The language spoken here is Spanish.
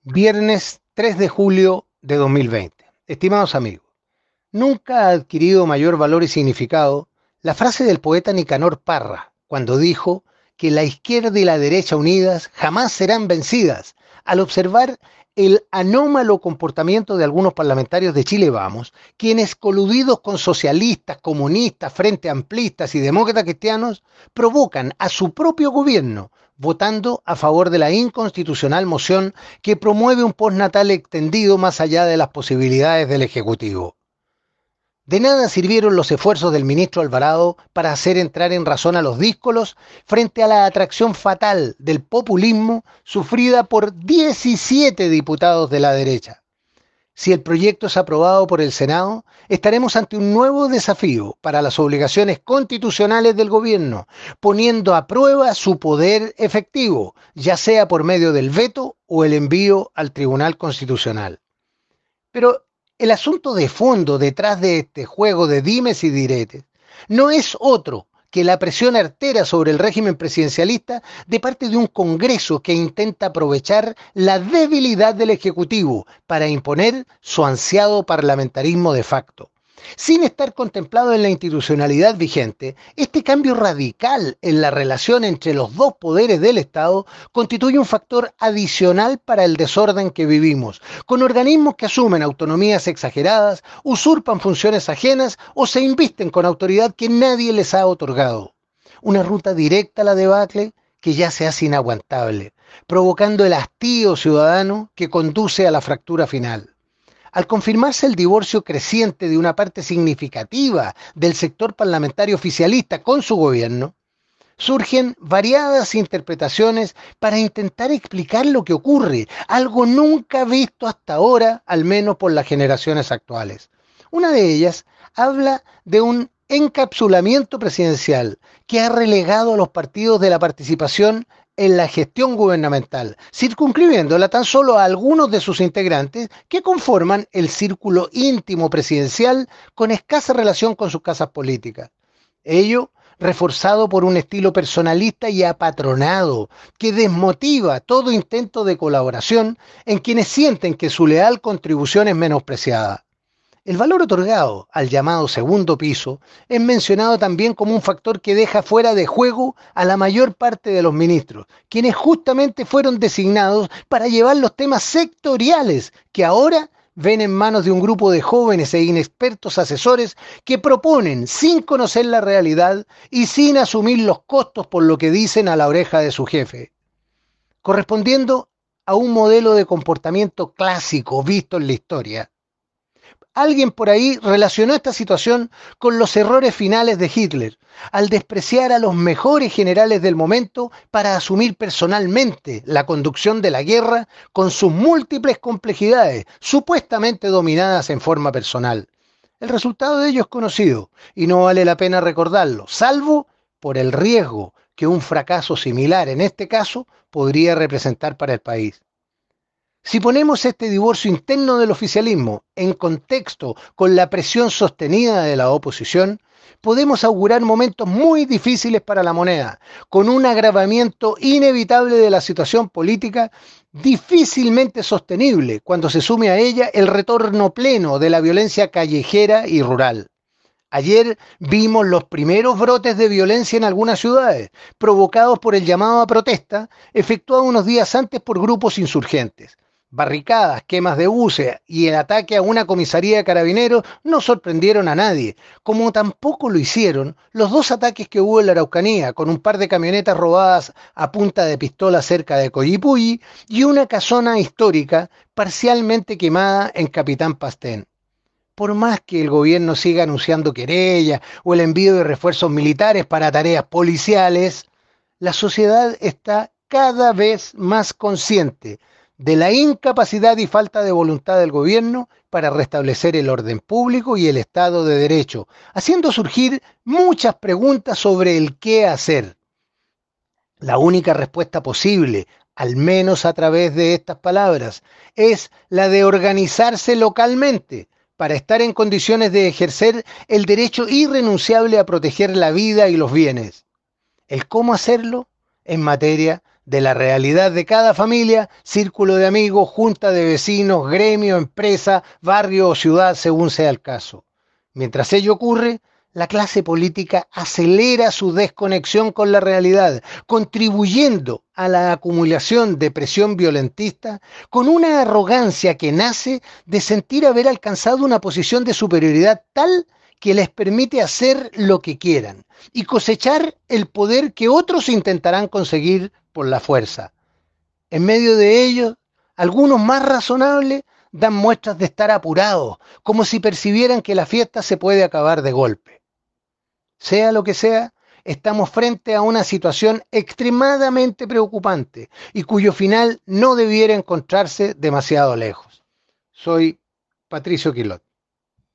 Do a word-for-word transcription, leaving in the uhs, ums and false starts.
Viernes tres de julio de dos mil veinte. Estimados amigos, nunca ha adquirido mayor valor y significado la frase del poeta Nicanor Parra, cuando dijo que la izquierda y la derecha unidas jamás serán vencidas, al observar el anómalo comportamiento de algunos parlamentarios de Chile Vamos, quienes coludidos con socialistas, comunistas, frente amplistas y demócratas cristianos, provocan a su propio gobierno votando a favor de la inconstitucional moción que promueve un postnatal extendido más allá de las posibilidades del Ejecutivo. De nada sirvieron los esfuerzos del ministro Alvarado para hacer entrar en razón a los díscolos frente a la atracción fatal del populismo sufrida por diecisiete diputados de la derecha. Si el proyecto es aprobado por el Senado, estaremos ante un nuevo desafío para las obligaciones constitucionales del gobierno, poniendo a prueba su poder efectivo, ya sea por medio del veto o el envío al Tribunal Constitucional. Pero el asunto de fondo detrás de este juego de dimes y diretes no es otro que la presión artera sobre el régimen presidencialista de parte de un Congreso que intenta aprovechar la debilidad del Ejecutivo para imponer su ansiado parlamentarismo de facto. Sin estar contemplado en la institucionalidad vigente, este cambio radical en la relación entre los dos poderes del Estado constituye un factor adicional para el desorden que vivimos, con organismos que asumen autonomías exageradas, usurpan funciones ajenas o se invisten con autoridad que nadie les ha otorgado. Una ruta directa a la debacle que ya se hace inaguantable, provocando el hastío ciudadano que conduce a la fractura final. Al confirmarse el divorcio creciente de una parte significativa del sector parlamentario oficialista con su gobierno, surgen variadas interpretaciones para intentar explicar lo que ocurre, algo nunca visto hasta ahora, al menos por las generaciones actuales. Una de ellas habla de un encapsulamiento presidencial que ha relegado a los partidos de la participación en la gestión gubernamental, circunscribiéndola tan solo a algunos de sus integrantes que conforman el círculo íntimo presidencial con escasa relación con sus casas políticas. Ello reforzado por un estilo personalista y apatronado que desmotiva todo intento de colaboración en quienes sienten que su leal contribución es menospreciada. El valor otorgado al llamado segundo piso es mencionado también como un factor que deja fuera de juego a la mayor parte de los ministros, quienes justamente fueron designados para llevar los temas sectoriales que ahora ven en manos de un grupo de jóvenes e inexpertos asesores que proponen sin conocer la realidad y sin asumir los costos por lo que dicen a la oreja de su jefe, correspondiendo a un modelo de comportamiento clásico visto en la historia. Alguien por ahí relacionó esta situación con los errores finales de Hitler, al despreciar a los mejores generales del momento para asumir personalmente la conducción de la guerra con sus múltiples complejidades, supuestamente dominadas en forma personal. El resultado de ello es conocido y no vale la pena recordarlo, salvo por el riesgo que un fracaso similar en este caso podría representar para el país. Si ponemos este divorcio interno del oficialismo en contexto con la presión sostenida de la oposición, podemos augurar momentos muy difíciles para la moneda, con un agravamiento inevitable de la situación política difícilmente sostenible cuando se sume a ella el retorno pleno de la violencia callejera y rural. Ayer vimos los primeros brotes de violencia en algunas ciudades, provocados por el llamado a protesta, efectuado unos días antes por grupos insurgentes. Barricadas, quemas de buses y el ataque a una comisaría de carabineros no sorprendieron a nadie, como tampoco lo hicieron los dos ataques que hubo en la Araucanía, con un par de camionetas robadas a punta de pistola cerca de Coyipulli y una casona histórica parcialmente quemada en Capitán Pastén. Por más que el gobierno siga anunciando querellas o el envío de refuerzos militares para tareas policiales, la sociedad está cada vez más consciente de la incapacidad y falta de voluntad del gobierno para restablecer el orden público y el Estado de Derecho, haciendo surgir muchas preguntas sobre el qué hacer. La única respuesta posible, al menos a través de estas palabras, es la de organizarse localmente para estar en condiciones de ejercer el derecho irrenunciable a proteger la vida y los bienes. El cómo hacerlo en materia de la realidad de cada familia, círculo de amigos, junta de vecinos, gremio, empresa, barrio o ciudad, según sea el caso. Mientras ello ocurre, la clase política acelera su desconexión con la realidad, contribuyendo a la acumulación de presión violentista con una arrogancia que nace de sentir haber alcanzado una posición de superioridad tal que les permite hacer lo que quieran y cosechar el poder que otros intentarán conseguir por la fuerza. En medio de ello, algunos más razonables dan muestras de estar apurados, como si percibieran que la fiesta se puede acabar de golpe. Sea lo que sea, estamos frente a una situación extremadamente preocupante y cuyo final no debiera encontrarse demasiado lejos. Soy Patricio Quilot.